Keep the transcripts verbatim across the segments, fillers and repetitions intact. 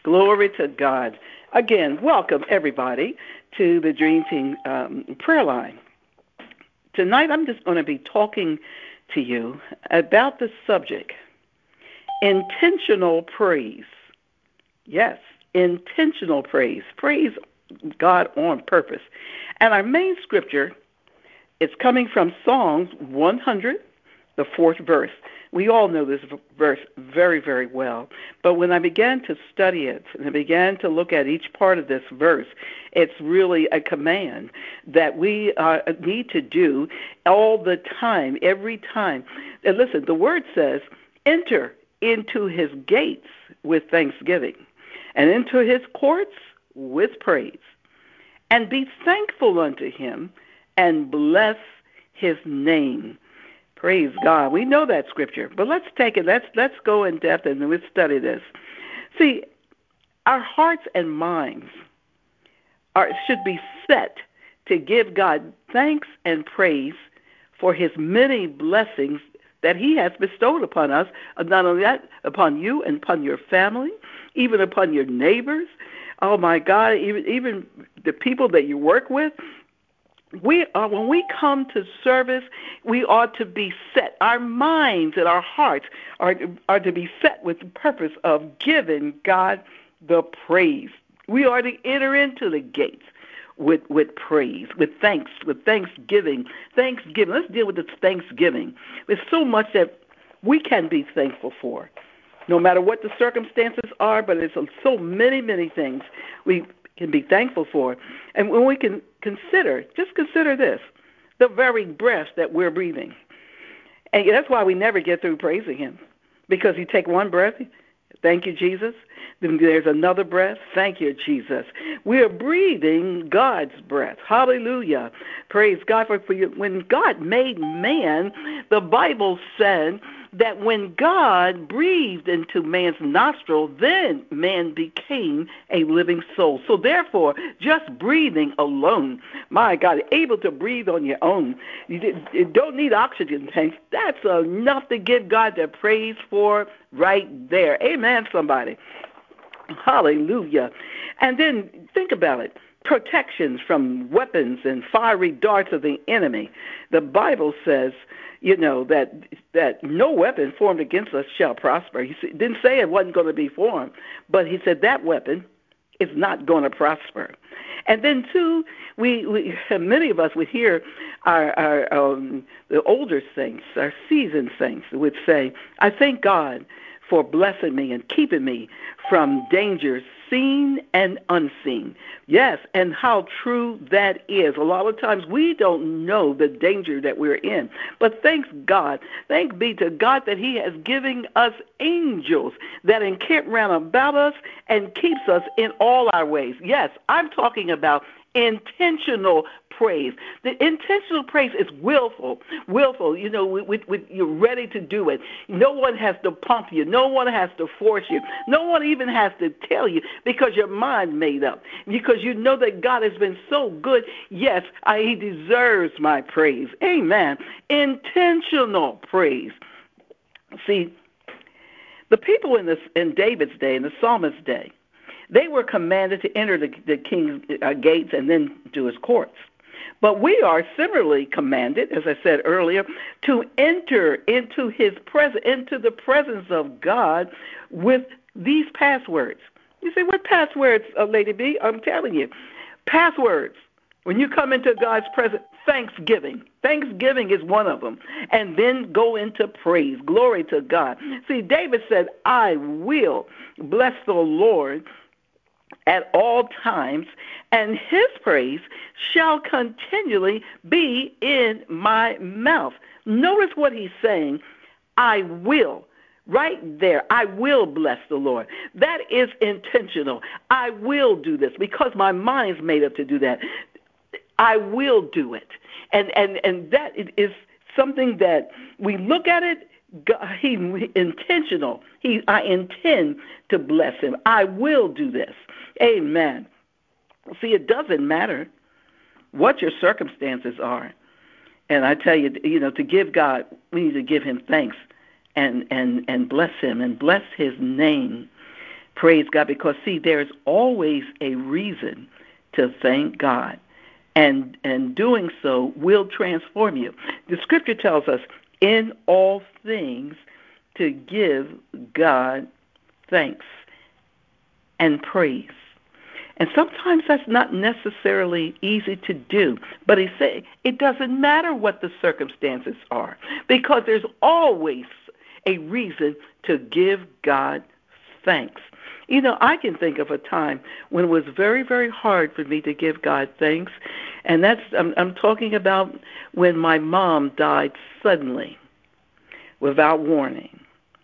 Glory to God. Again, welcome everybody to the Dream Team um, prayer line. Tonight I'm just going to be talking to you about the subject, intentional praise. Yes, intentional praise. Praise God on purpose. And our main scripture is coming from Psalms one hundred, the fourth verse. We all know this verse very, very well. But when I began to study it and I began to look at each part of this verse, it's really a command that we uh, need to do all the time, every time. And listen, the word says, enter into his gates with thanksgiving and into his courts with praise, and be thankful unto him and bless his name. Praise God. We know that scripture, but let's take it. Let's let's go in depth and let's study this. See, our hearts and minds are should be set to give God thanks and praise for his many blessings that he has bestowed upon us, not only that, upon you and upon your family, even upon your neighbors. Oh, my God, even, even the people that you work with. We are, when we come to service, we ought to be set. Our minds and our hearts are, are to be set with the purpose of giving God the praise. We are to enter into the gates with, with praise, with thanks, with thanksgiving. Thanksgiving. Let's deal with this thanksgiving. There's so much that we can be thankful for, no matter what the circumstances are, but there's so many, many things we can be thankful for. And when we can consider, just consider this, the very breath that we're breathing. And that's why we never get through praising him, because you take one breath, thank you, Jesus. Then there's another breath, thank you, Jesus. We are breathing God's breath. Hallelujah. Praise God. For, for you. When God made man, the Bible said that when God breathed into man's nostril, then man became a living soul. So therefore, just breathing alone, my God, able to breathe on your own, you, you don't need oxygen tanks. That's enough to give God the praise for right there. Amen, somebody. Hallelujah. And then think about it. Protections from weapons and fiery darts of the enemy. The Bible says, you know, that that no weapon formed against us shall prosper. He didn't say it wasn't going to be formed, but he said that weapon is not going to prosper. And then, too, we, we many of us would hear our, our um, the older saints, our seasoned saints, would say, I thank God for blessing me and keeping me from dangers seen and unseen. Yes, and how true that is. A lot of times we don't know the danger that we're in. But thanks God, thanks be to God that he has given us angels that encamp round about us and keeps us in all our ways. Yes, I'm talking about intentional praise. The intentional praise is willful. Willful, you know, with, with, you're ready to do it. No one has to pump you. No one has to force you. No one even has to tell you, because your mind made up. Because you know that God has been so good. Yes, I, he deserves my praise. Amen. Intentional praise. See, the people in this in David's day, in the psalmist's day, they were commanded to enter the, the king's uh, gates and then to his courts. But we are similarly commanded, as I said earlier, to enter into his presence, into the presence of God with these passwords. You say, what passwords, uh, Lady B? I'm telling you, passwords. When you come into God's presence, thanksgiving. Thanksgiving is one of them. And then go into praise. Glory to God. See, David said, I will bless the Lord at all times, and his praise shall continually be in my mouth. Notice what he's saying, I will. Right there, I will bless the Lord. That is intentional. I will do this because my mind's made up to do that. I will do it. And and, and that is something that we look at it, God, he intentional. He, I intend to bless him. I will do this. Amen. See, it doesn't matter what your circumstances are. And I tell you, you know, to give God, we need to give him thanks and, and, and bless him and bless his name. Praise God, because, see, there's always a reason to thank God. And, and doing so will transform you. The scripture tells us, in all things, to give God thanks and praise. And sometimes that's not necessarily easy to do. But he said it doesn't matter what the circumstances are, because there's always a reason to give God thanks. You know, I can think of a time when it was very, very hard for me to give God thanks, and that's I'm, I'm talking about when my mom died suddenly, without warning.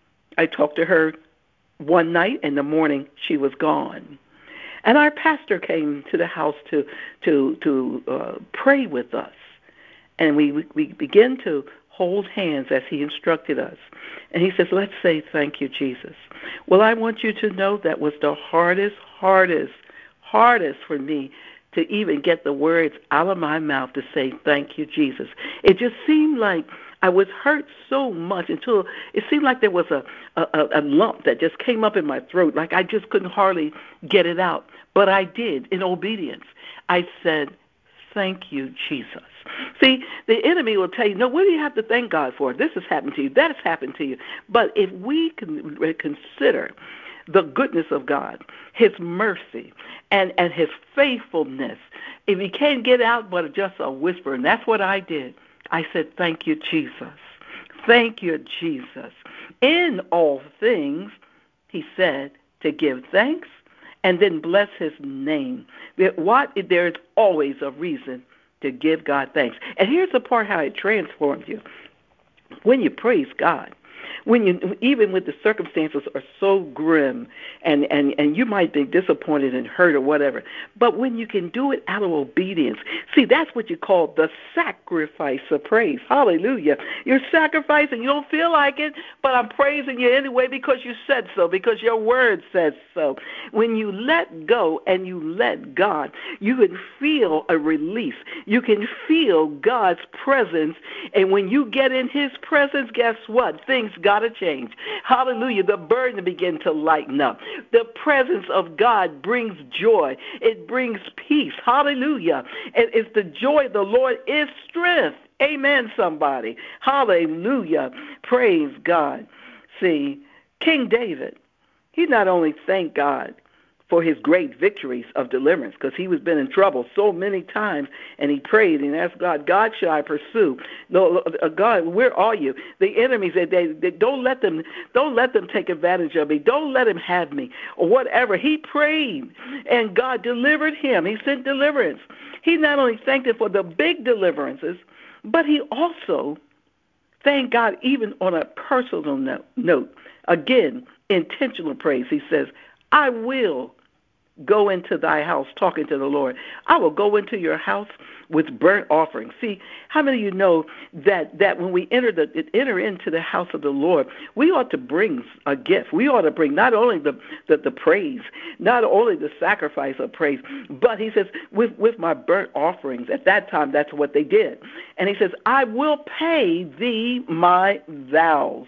I talked to her one night, in the morning she was gone, and our pastor came to the house to to to uh, pray with us, and we we began to hold hands as he instructed us. And he says, let's say thank you, Jesus. Well, I want you to know that was the hardest, hardest, hardest for me to even get the words out of my mouth to say thank you, Jesus. It just seemed like I was hurt so much until it seemed like there was a, a, a lump that just came up in my throat, like I just couldn't hardly get it out. But I did, in obedience. I said, thank you, Jesus. See, the enemy will tell you, no, what do you have to thank God for? This has happened to you. That has happened to you. But if we can consider the goodness of God, his mercy, and, and his faithfulness, if he can't get out but just a whisper, and that's what I did, I said, thank you, Jesus. Thank you, Jesus. In all things, he said, to give thanks and then bless his name. What? There's always a reason to give God thanks. And here's the part how it transforms you. When you praise God, when you, even when the circumstances are so grim and, and, and you might be disappointed and hurt or whatever, but when you can do it out of obedience, see, that's what you call the sacrifice of praise. Hallelujah. You're sacrificing. You don't feel like it, but I'm praising you anyway because you said so, because your word says so. When you let go and you let God, you can feel a release. You can feel God's presence, and when you get in his presence, guess what? Things got to change. Hallelujah. The burden begin to lighten up. The presence of God brings joy. It brings peace. Hallelujah. And it's the joy of the Lord is strength. Amen, somebody. Hallelujah. Praise God. See, King David, he not only thanked God for his great victories of deliverance, because he was been in trouble so many times, and he prayed and asked God, God, shall I pursue? No, God, where are you? The enemies, they, they, they don't let them, don't let them take advantage of me. Don't let him have me, or whatever. He prayed, and God delivered him. He sent deliverance. He not only thanked him for the big deliverances, but he also thanked God even on a personal note. note. Again, intentional praise. He says, I will go into thy house, talking to the Lord. I will go into your house with burnt offerings. See, how many of you know that, that when we enter the enter into the house of the Lord, we ought to bring a gift. We ought to bring not only the, the, the praise, not only the sacrifice of praise, but he says, with, with my burnt offerings. At that time, that's what they did. And he says, I will pay thee my vows.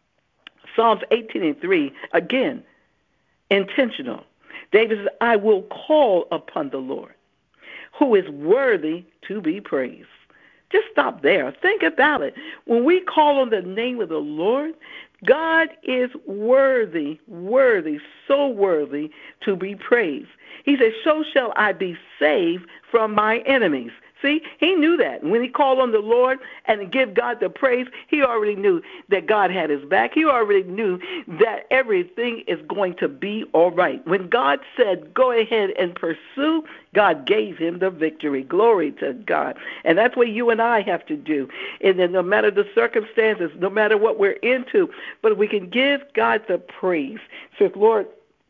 Psalms eighteen and three, again, intentional. David says, I will call upon the Lord, who is worthy to be praised. Just stop there. Think about it. When we call on the name of the Lord, God is worthy, worthy, so worthy to be praised. He says, so shall I be saved from my enemies. See, he knew that. When he called on the Lord and give God the praise, he already knew that God had his back. He already knew that everything is going to be all right. When God said, go ahead and pursue, God gave him the victory. Glory to God. And that's what you and I have to do. And then no matter the circumstances, no matter what we're into, but we can give God the praise. So, Lord,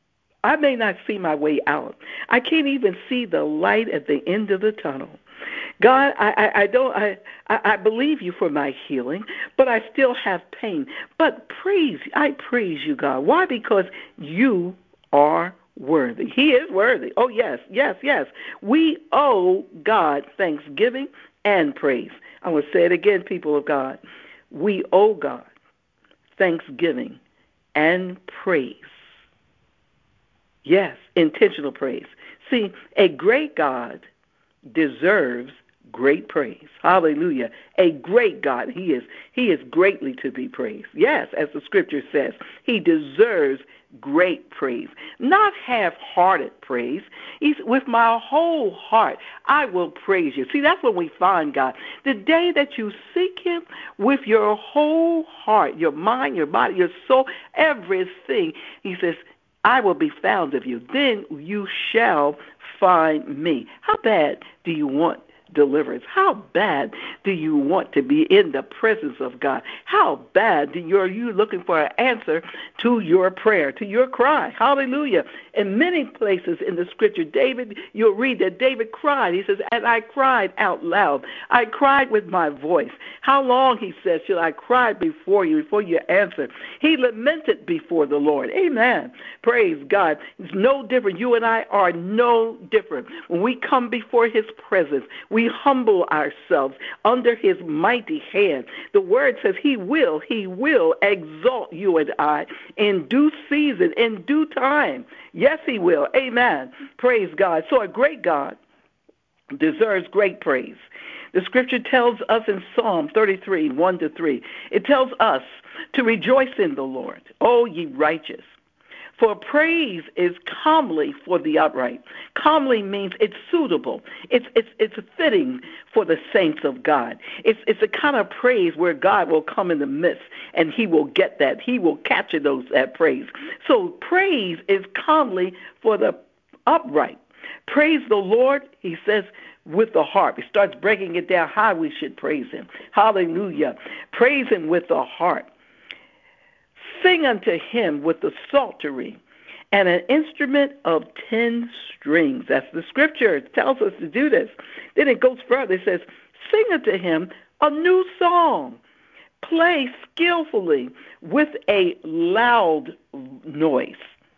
I may not see my way out. I can't even see the light at the end of the tunnel. God, I, I, I don't I, I believe you for my healing, but I still have pain. But praise, I praise you, God. Why? Because you are worthy. He is worthy. Oh, yes, yes, yes. We owe God thanksgiving and praise. I will say it again, people of God. We owe God thanksgiving and praise. Yes, intentional praise. See, a great God deserves great praise. Hallelujah. A great God. He is he is greatly to be praised. Yes, as the scripture says, he deserves great praise. Not half-hearted praise. He's with my whole heart I will praise you. See, that's when we find God. The day that you seek him with your whole heart, your mind, your body, your soul, everything, he says, I will be found of you. Then you shall find me. How bad do you want deliverance? How bad do you want to be in the presence of God? How bad do you, are you looking for an answer to your prayer, to your cry? Hallelujah. In many places in the scripture, David, you'll read that David cried. He says, and I cried out loud. I cried with my voice. How long, he says, shall I cry before you, before you answer? He lamented before the Lord. Amen. Praise God. It's no different. You and I are no different. When we come before his presence, we humble ourselves under his mighty hand. The word says he will, he will exalt you and I in due season, in due time. Yes, he will. Amen. Praise God. So a great God deserves great praise. The scripture tells us in Psalm thirty-three, one to three, it tells us to rejoice in the Lord, O ye righteous. For praise is comely for the upright. Comely means it's suitable. It's it's it's fitting for the saints of God. It's it's a kind of praise where God will come in the midst and he will get that. He will capture those that praise. So praise is comely for the upright. Praise the Lord, he says, with the harp. He starts breaking it down how we should praise him. Hallelujah. Praise him with the harp. Sing unto him with the psaltery and an instrument of ten strings. That's the scripture. It tells us to do this. Then it goes further. It says, sing unto him a new song. Play skillfully with a loud noise.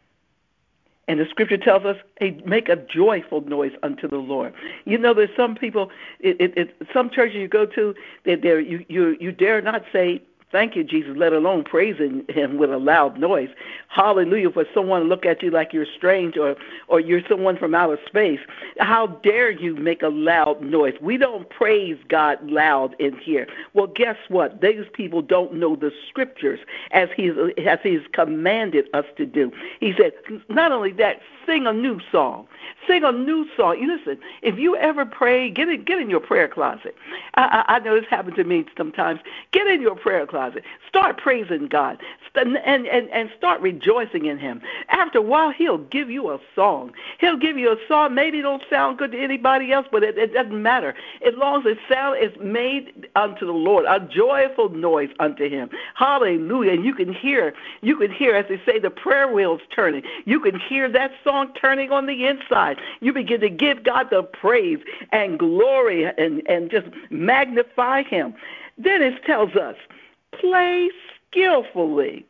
And the scripture tells us, hey, make a joyful noise unto the Lord. You know, there's some people, it, it, it, some churches you go to, that there you, you you dare not say, thank you, Jesus, let alone praising him with a loud noise. Hallelujah, for someone to look at you like you're strange or, or you're someone from outer space. How dare you make a loud noise? We don't praise God loud in here. Well, guess what? These people don't know the scriptures as he's, as he's commanded us to do. He said, not only that, sing a new song. Sing a new song. You listen, if you ever pray, get in, get in your prayer closet. I, I, I know this happened to me sometimes. Get in your prayer closet. Start praising God and, and, and start rejoicing in him. After a while, he'll give you a song. He'll give you a song. Maybe it don't sound good to anybody else, but it, it doesn't matter. As long as it sound is made unto the Lord, a joyful noise unto him. Hallelujah. And you can hear, you can hear, as they say, the prayer wheels turning. You can hear that song turning on the inside. You begin to give God the praise and glory and, and just magnify him. Then it tells us, play skillfully.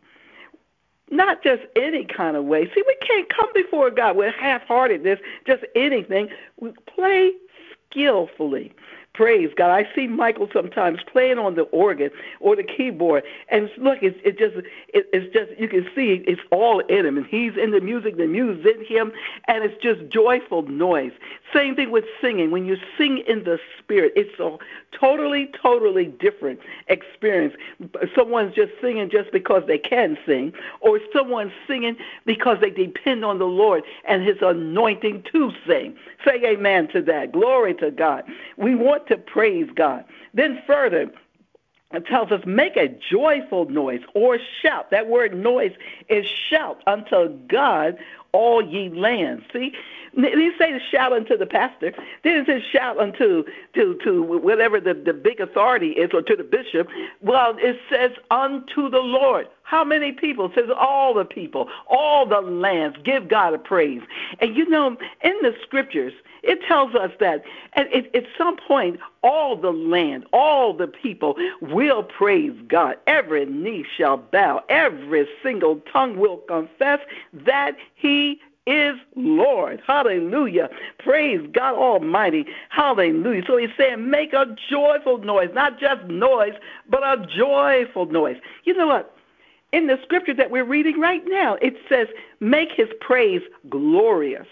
Not just any kind of way. See, we can't come before God with half-heartedness, just anything. We play skillfully. Praise God. I see Michael sometimes playing on the organ or the keyboard, and look, it's it just it, it's just you can see it's all in him, and he's in the music, the music's in him, and it's just joyful noise. Same thing with singing. When you sing in the Spirit, it's a totally, totally different experience. Someone's just singing just because they can sing, or someone's singing because they depend on the Lord and his anointing to sing. Say amen to that. Glory to God. We want to praise God. Then further, it tells us, make a joyful noise or shout. That word noise is shout unto God, all ye lands. See, they say to shout unto the pastor. Then it says shout unto to, to whatever the, the big authority is, or to the bishop. Well, it says unto the Lord. How many people? It says all the people, all the lands. Give God a praise. And you know, in the scriptures, it tells us that at, at, at some point, all the land, all the people will praise God. Every knee shall bow. Every single tongue will confess that he is Lord. Hallelujah. Praise God Almighty. Hallelujah. So he's saying, make a joyful noise, not just noise, but a joyful noise. You know what? In the scripture that we're reading right now, it says, make his praise glorious.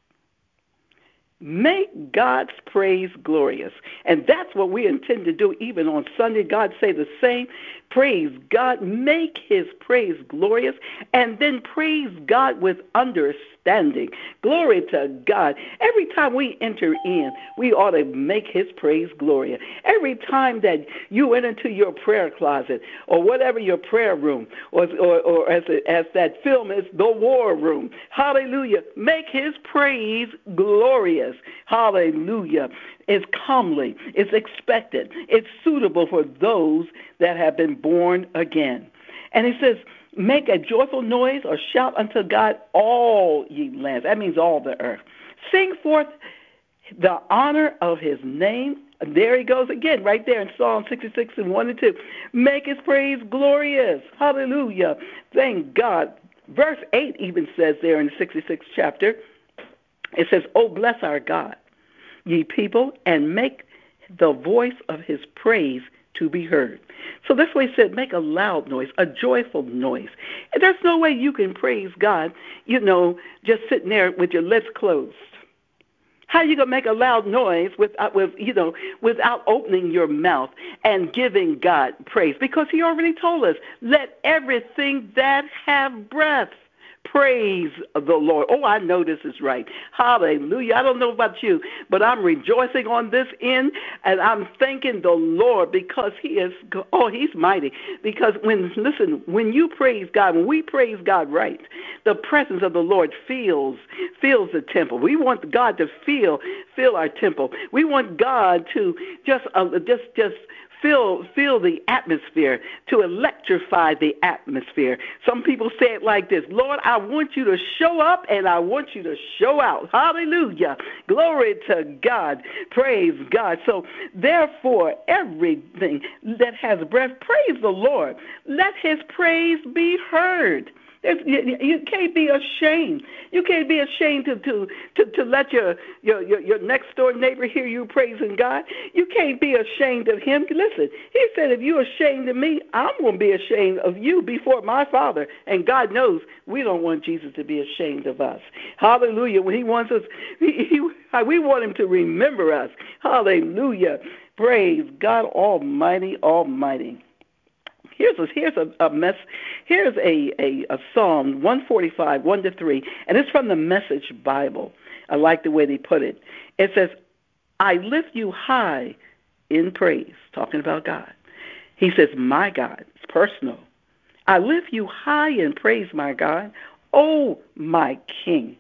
Make God's praise glorious. And that's what we intend to do even on Sunday. God say the same. Praise God. Make his praise glorious. And then praise God with understanding. Glory to God. Every time we enter in, we ought to make his praise glorious. Every time that you went into your prayer closet or whatever your prayer room, or, or, or as, as that film is, the war room, hallelujah, make his praise glorious. Hallelujah. It's comely. It's expected. It's suitable for those that have been born again. And he says, make a joyful noise or shout unto God, all ye lands. That means all the earth. Sing forth the honor of his name. There he goes again, right there in Psalm sixty-six and one and two. Make his praise glorious. Hallelujah. Thank God. Verse eight even says there in the sixty-sixth chapter, it says, oh, bless our God, ye people, and make the voice of his praise to be heard. So that's why he said, make a loud noise, a joyful noise. And there's no way you can praise God, you know, just sitting there with your lips closed. How are you going to make a loud noise without, with, you know, without opening your mouth and giving God praise? Because he already told us, let everything that have breath praise the Lord. Oh, I know this is right. Hallelujah. I don't know about you, but I'm rejoicing on this end, and I'm thanking the Lord because he is, oh, he's mighty. Because when, listen, when you praise God, when we praise God right, the presence of the Lord fills, fills the temple. We want God to feel, fill our temple. We want God to just, uh, just, just, Fill, fill the atmosphere, to electrify the atmosphere. Some people say it like this, Lord, I want you to show up and I want you to show out. Hallelujah. Glory to God. Praise God. So therefore, everything that has breath, praise the Lord. Let his praise be heard. You, you can't be ashamed. You can't be ashamed to to, to, to let your, your, your, your next door neighbor hear you praising God. You can't be ashamed of him. Listen, he said, if you're ashamed of me, I'm going to be ashamed of you before my Father. And God knows we don't want Jesus to be ashamed of us. Hallelujah. When he wants us, he, he, we want him to remember us. Hallelujah. Praise God Almighty, Almighty. Here's a, here's a, a mess. Here's a, a, a Psalm one forty-five, one to three, and it's from the Message Bible. I like the way they put it. It says, I lift you high in praise, talking about God. He says, my God, it's personal. I lift you high in praise, my God. Oh, my King.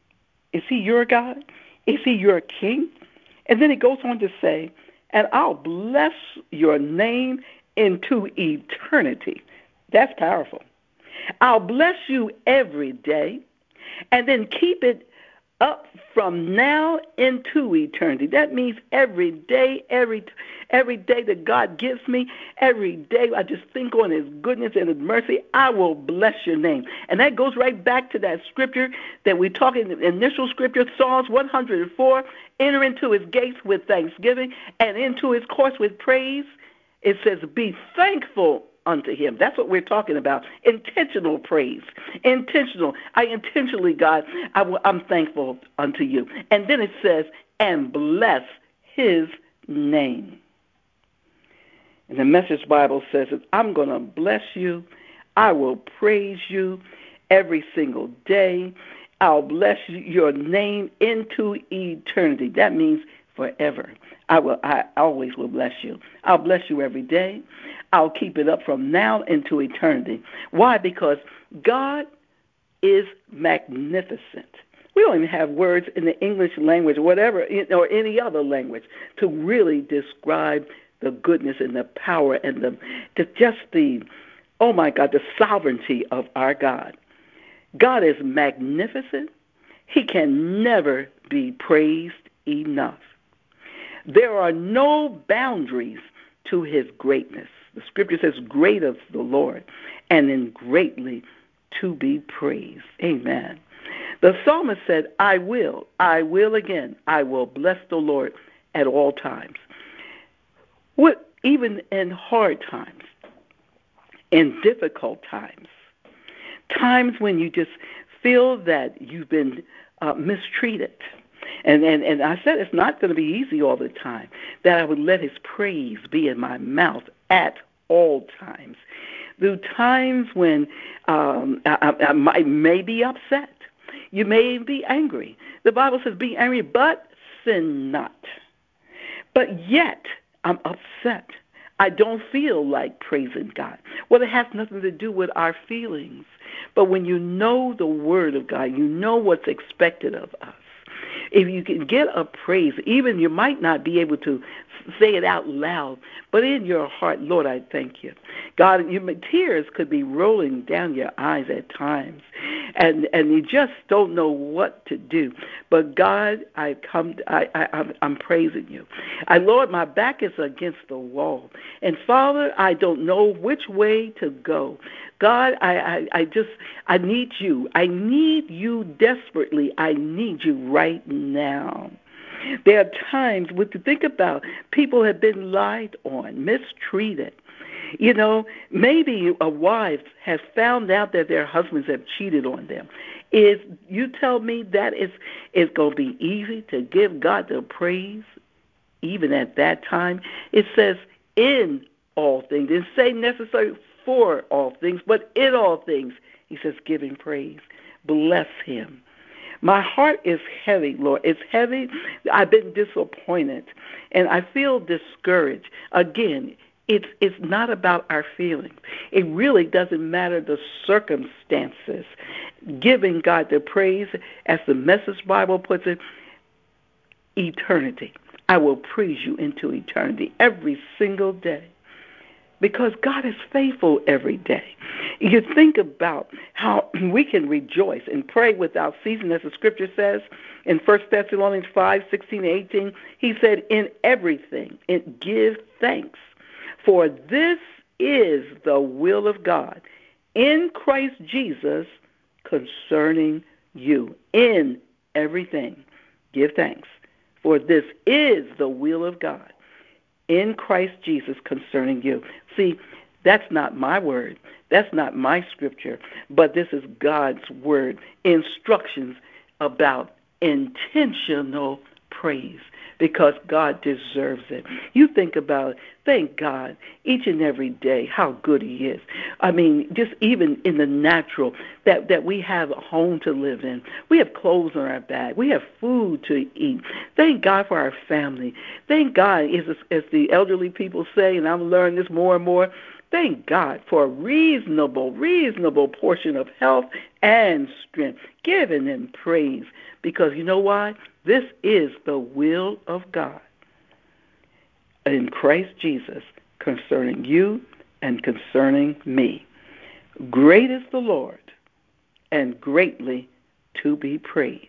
Is he your God? Is he your King? And then it goes on to say, and I'll bless your name into eternity. That's powerful. I'll bless you every day, and then keep it up from now into eternity. That means every day, every every day that God gives me, every day I just think on his goodness and his mercy, I will bless your name. And that goes right back to that scripture that we talked in the initial scripture, Psalms one hundred four, enter into his gates with thanksgiving and into his courts with praise. It says, be thankful unto him. That's what we're talking about. Intentional praise. Intentional. I intentionally, God, I will, I'm thankful unto you. And then it says, and bless his name. And the Message Bible says, I'm going to bless you. I will praise you every single day. I'll bless your name into eternity. That means forever. I will. I always will bless you. I'll bless you every day. I'll keep it up from now into eternity. Why? Because God is magnificent. We don't even have words in the English language, whatever, or any other language, to really describe the goodness and the power and the, the just the, oh my God, the sovereignty of our God. God is magnificent. He can never be praised enough. There are no boundaries to his greatness. The scripture says, great is the Lord, and then greatly to be praised. Amen. The psalmist said, I will, I will again, I will bless the Lord at all times. What, even in hard times, in difficult times, times when you just feel that you've been uh, mistreated. And, and and I said it's not going to be easy all the time, that I would let his praise be in my mouth at all times. Through times when um, I, I, I may be upset. You may be angry. The Bible says be angry, but sin not. But yet I'm upset. I don't feel like praising God. Well, it has nothing to do with our feelings. But when you know the Word of God, you know what's expected of us. If you can get a praise, even you might not be able to say it out loud, but in your heart, Lord, I thank you. God, your tears could be rolling down your eyes at times, and and you just don't know what to do. But God, I come, I, I I'm, I'm praising you. I, Lord, my back is against the wall, and Father, I don't know which way to go. God, I, I, I just, I need you. I need you desperately. I need you right now. There are times, what to think about, people have been lied on, mistreated. You know, maybe a wife has found out that their husbands have cheated on them. Is you tell me that it's, it's going to be easy to give God the praise even at that time? It says in all things. It doesn't say necessarily for all things, but in all things, he says, giving praise. Bless him. My heart is heavy, Lord. It's heavy. I've been disappointed, and I feel discouraged. Again, it's it's not about our feelings. It really doesn't matter the circumstances. Giving God the praise, as the Message Bible puts it, eternity. I will praise you into eternity every single day, because God is faithful every day. You think about how we can rejoice and pray without ceasing, as the Scripture says in First Thessalonians five, sixteen and eighteen. He said, in everything, it give thanks, for this is the will of God in Christ Jesus concerning you. In everything, give thanks, for this is the will of God in Christ Jesus concerning you. See, that's not my word. That's not my scripture, but this is God's word. Instructions about intentional praise, because God deserves it. You think about it. Thank God each and every day how good he is. I mean, just even in the natural, that, that we have a home to live in. We have clothes on our back. We have food to eat. Thank God for our family. Thank God, as, as the elderly people say, and I'm learning this more and more, thank God for a reasonable, reasonable portion of health and strength. Giving him praise, because you know why? This is the will of God in Christ Jesus concerning you and concerning me. Great is the Lord and greatly to be praised.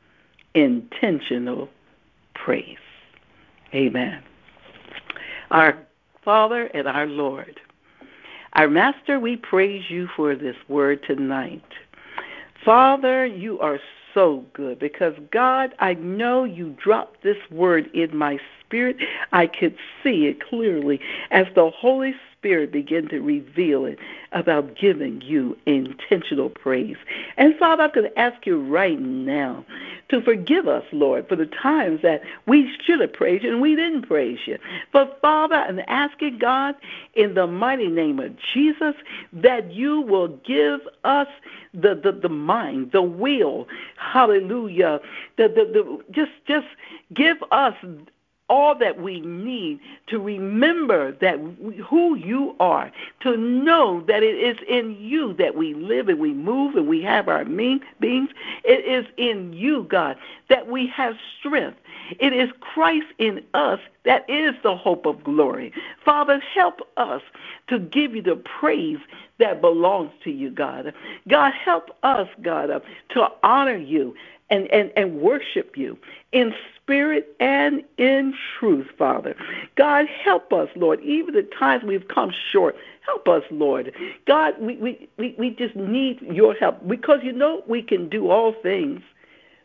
Intentional praise. Amen. Our Father and our Lord, our Master, we praise you for this word tonight. Father, you are so good, because, God, I know you dropped this word in my spirit. I could see it clearly as the Holy Spirit began to reveal it about giving you intentional praise. And, Father, I'm going to ask you right now to forgive us, Lord, for the times that we should have praised you and we didn't praise you. But, Father, I'm asking, God, in the mighty name of Jesus, that you will give us the, the, the mind, the will, hallelujah, the, the, the, just, just give us all that we need to remember that we, who you are, to know that it is in you that we live and we move and we have our beings. It is in you, God, that we have strength. It is Christ in us that is the hope of glory. Father, help us to give you the praise that belongs to you, God. God, help us, God, uh, to honor you and, and, and worship you in spirit and in truth, Father. God, help us, Lord, even the times we've come short. Help us, Lord. God, we, we, we, we just need your help, because you know we can do all things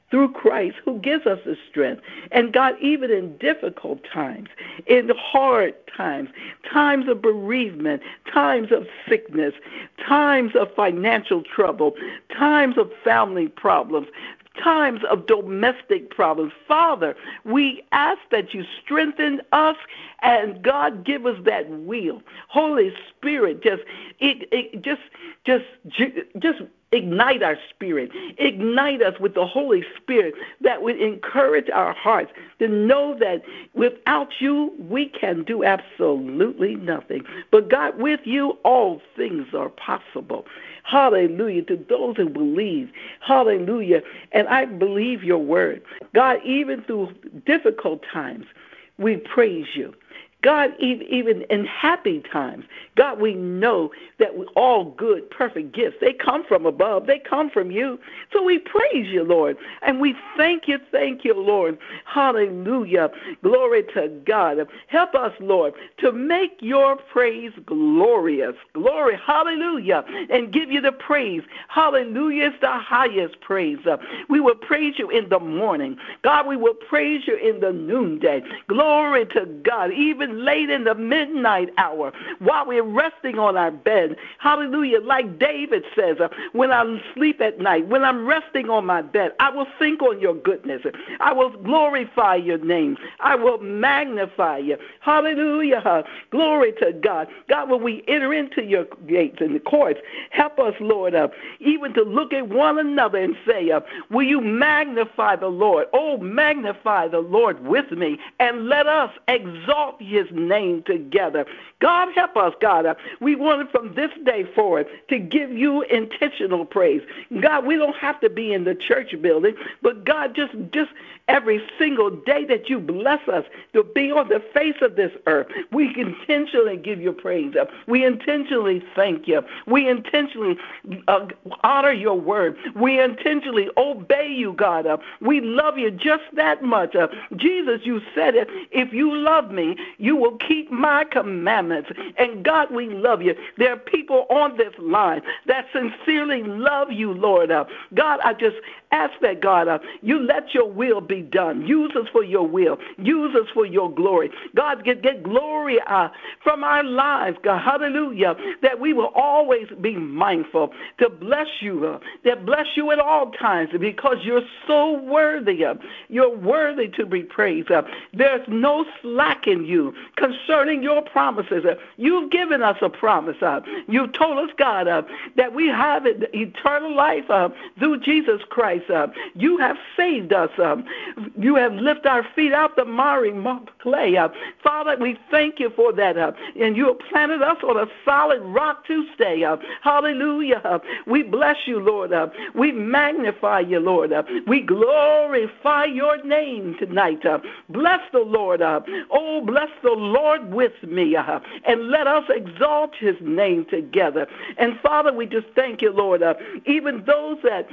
through Christ who gives us the strength. And God, even in difficult times, in hard times, times of bereavement, times of sickness, times of financial trouble, times of family problems, times of domestic problems. Father, we ask that you strengthen us, and God, give us that will. Holy Spirit, just it, it just just just ignite our spirit. Ignite us with the Holy Spirit that would encourage our hearts to know that without you, we can do absolutely nothing. But God, with you, all things are possible. Hallelujah, to those who believe. Hallelujah. And I believe your word. God, even through difficult times, we praise you. God, even in happy times, God, we know that all good, perfect gifts, they come from above. They come from you. So we praise you, Lord. And we thank you, thank you, Lord. Hallelujah. Glory to God. Help us, Lord, to make your praise glorious. Glory, hallelujah. And give you the praise. Hallelujah is the highest praise. We will praise you in the morning. God, we will praise you in the noonday. Glory to God. Even late in the midnight hour, while we're resting on our bed. Hallelujah. Like David says, uh, when I sleep at night, when I'm resting on my bed, I will think on your goodness. I will glorify your name. I will magnify you. Hallelujah. Glory to God. God, when we enter into your gates and the courts, help us, Lord, uh, even to look at one another and say, uh, will you magnify the Lord? Oh, magnify the Lord with me, and let us exalt his name together. God, help us, God. Uh, we want it from this day forward to give you intentional praise. God, we don't have to be in the church building, but God, just, just every single day that you bless us to be on the face of this earth, we intentionally give you praise. Uh, we intentionally thank you. We intentionally uh, honor your word. We intentionally obey you, God. Uh, we love you just that much. Uh, Jesus, you said it. If you love me, you will keep my commandments. And God, we love you. There are people on this line that sincerely love you, Lord. Uh, God, I just ask that, God, uh, you let your will be done. Use us for your will. Use us for your glory. God, get, get glory uh, from our lives, God. Hallelujah. That we will always be mindful to bless you, uh, that bless you at all times because you're so worthy. Uh, you're worthy to be praised. Uh, there's no slack in you concerning your promises. Uh, you've given us a promise. Uh, you told us, God, uh, that we have eternal life uh, through Jesus Christ. Uh, you have saved us. Uh, you have lifted our feet out the miry clay. Uh, Father, we thank you for that. Uh, and you have planted us on a solid rock to stay. Uh, hallelujah. Uh, we bless you, Lord. Uh, we magnify you, Lord. Uh, we glorify your name tonight. Uh, bless the Lord. Uh, oh, bless the Lord with me. Uh, and let us exalt his name together. And Father, we just thank you, Lord. Uh, even those that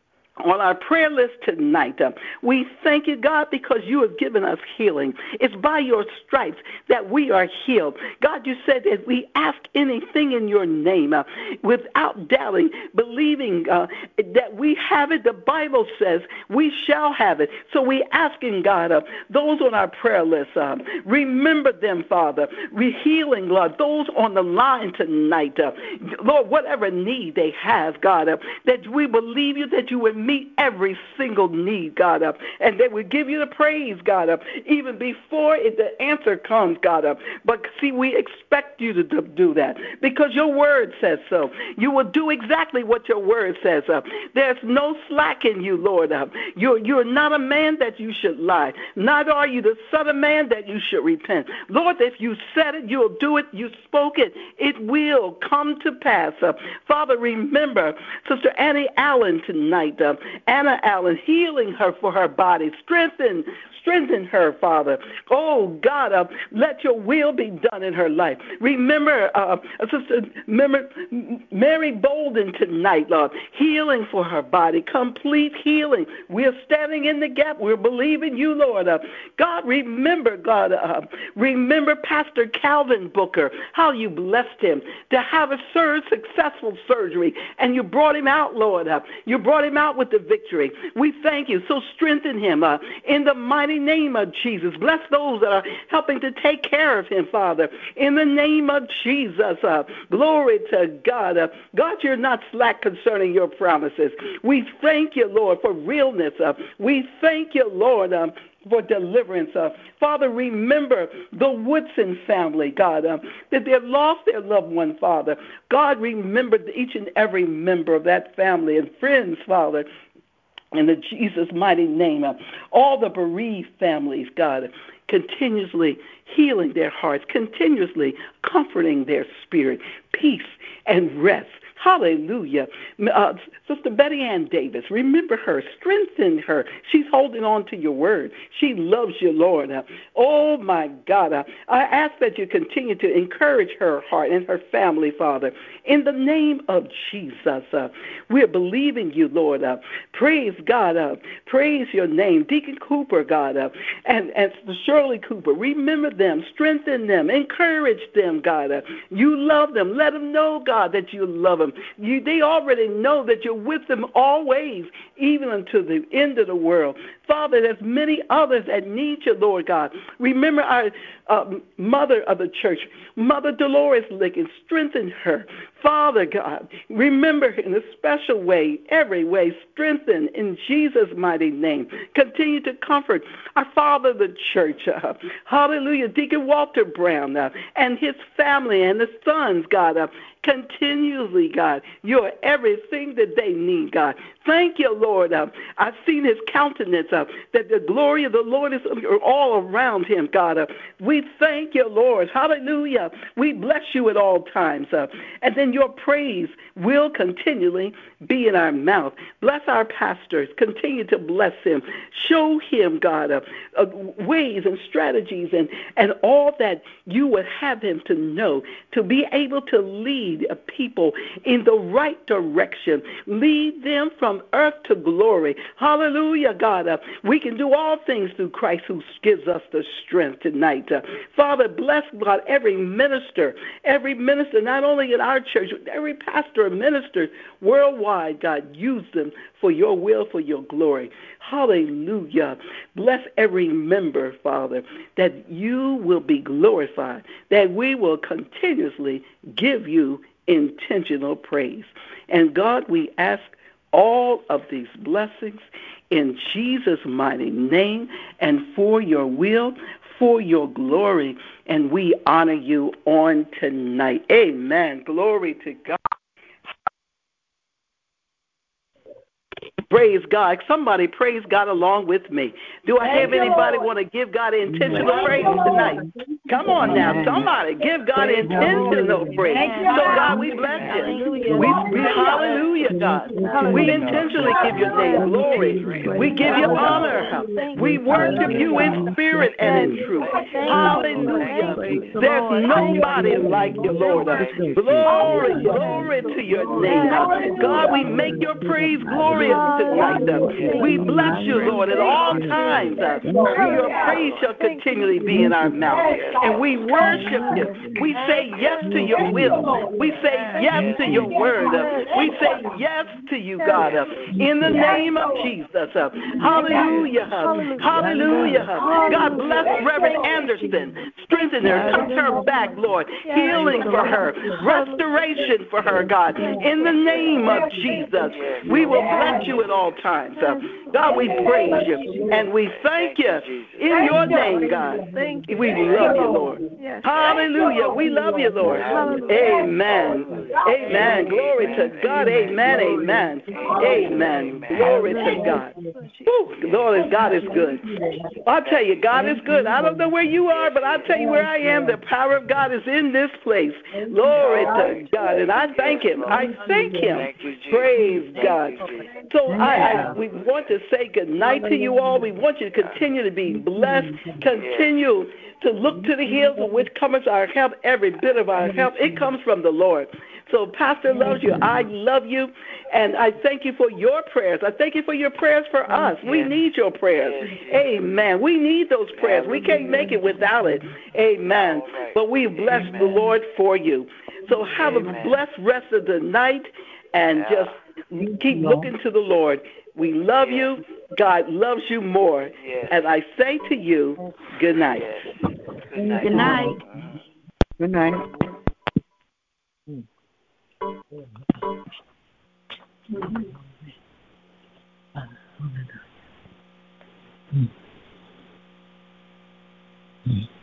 on our prayer list tonight, uh, we thank you, God, because you have given us healing. It's by your stripes that we are healed. God, you said that we ask anything in your name uh, without doubting, believing uh, that we have it. The Bible says we shall have it. So we asking, God, uh, those on our prayer list, uh, remember them, Father. We're healing, Lord, those on the line tonight. Uh, Lord, whatever need they have, God, uh, that we believe you, that you would meet every single need, God, uh, and they will give you the praise, God, uh, even before it, the answer comes, God. Uh, but see, we expect you to do that because your word says so. You will do exactly what your word says. Uh, there's no slack in you, Lord. Uh, you're, you're not a man that you should lie. Neither are you the son of man that you should repent. Lord, if you said it, you'll do it. You spoke it. It will come to pass. Uh, Father, remember Sister Annie Allen tonight. Uh, Anna Allen, healing her for her body. Strengthen, strengthen her, Father. Oh, God, uh, let your will be done in her life. Remember, uh, Sister remember Mary Bolden tonight, Lord, healing for her body, complete healing. We're standing in the gap. We're believing you, Lord. Uh, God, remember, God, uh, remember Pastor Calvin Booker, how you blessed him to have a sur- successful surgery, and you brought him out, Lord. Uh, you brought him out with with the victory. We thank you. So strengthen him uh, in the mighty name of Jesus. Bless those that are helping to take care of him, Father, in the name of Jesus. Uh, glory to God. Uh, God, you're not slack concerning your promises. We thank you, Lord, for realness. Uh, we thank you, Lord, um, for deliverance. Uh, Father, remember the Woodson family, God, uh, that they have lost their loved one, Father. God, remember each and every member of that family and friends, Father, in the Jesus' mighty name. Uh, all the bereaved families, God, continuously healing their hearts, continuously comforting their spirit, peace and rest. Hallelujah. Uh, Sister Betty Ann Davis, remember her, strengthen her. She's holding on to your word. She loves you, Lord. Uh, oh, my God. Uh, I ask that you continue to encourage her heart and her family, Father. In the name of Jesus, uh, we're believing you, Lord. Uh, praise God. Uh, praise your name. Deacon Cooper, God, uh, and, and Shirley Cooper, remember them, strengthen them, encourage them, God. Uh, you love them. Let them know, God, that you love them. You, they already know that you're with them always, even until the end of the world. Father, there's many others that need you, Lord God. Remember our uh, mother of the church, Mother Dolores Lickens, strengthen her. Father God, remember her in a special way, every way, strengthen in Jesus' mighty name. Continue to comfort our father of the church, uh, hallelujah, Deacon Walter Brown, uh, and his family and the sons, God, uh, continually, God, you're everything that they need, God. Thank you, Lord. Uh, I've seen his countenance, uh, that the glory of the Lord is all around him, God. Uh, we thank you, Lord. Hallelujah. We bless you at all times. Uh, and then your praise will continually be in our mouth. Bless our pastors. Continue to bless him. Show him, God, uh, uh, ways and strategies and, and all that you would have him to know, to be able to lead people in the right direction. Lead them from earth to glory. Hallelujah, God. Uh, we can do all things through Christ who gives us the strength tonight. Uh, Father, bless, God, every minister, every minister, not only in our church, every pastor and minister worldwide, God, use them for your will, for your glory. Hallelujah. Bless every member, Father, that you will be glorified, that we will continuously give you intentional praise. And God, we ask all of these blessings in Jesus' mighty name and for your will, for your glory, and we honor you on tonight. Amen. Glory to God. Praise God. Somebody praise God along with me. Do I have anybody want to give God intentional praise tonight? Come on now. Somebody give God intentional praise. So, God, we bless you. We, we hallelujah, God. We intentionally give your name glory. We give you honor. We worship you in spirit and in truth. Hallelujah. There's nobody like you, Lord. Glory, glory to your name. God, we make your praise glorious tonight. We bless you, Lord, at all times. Your praise shall continually be in our mouth. And we worship you. We say yes to your will. We say yes to your word. We say yes to you, God, in the name of Jesus. Hallelujah. Hallelujah. God bless Reverend Anderson. Strengthen her. Touch her back, Lord. Healing for her. Restoration for her, God. In the name of Jesus. We will bless you at all times. God, we praise you. And we thank you in your name, God. We love you, Lord. Hallelujah. We love you, Lord. Amen. Amen. Glory to God. Amen. Amen. Amen. Glory to God. Woo, Lord, God is good. I'll tell you, God is good. I don't know where you are, but I'll tell you where I am. The power of God is in this place. Glory to God. And I thank him. I thank him. Praise God. So I, I we want to say good night to you all. We want you to continue to be blessed. Continue to look to the hills from which comes our help. Every bit of our help, it comes from the Lord. So Pastor loves you. I love you. And I thank you for your prayers. I thank you for your prayers for us. We need your prayers. Amen. We need those prayers. We can't make it without it. Amen. But we bless the Lord for you. So have a blessed rest of the night and just keep looking to the Lord. We love Yes. you. God loves you more. Yes. And I say to you, good night. Yes. Good night. Good night. Mhm. Good night. Mm.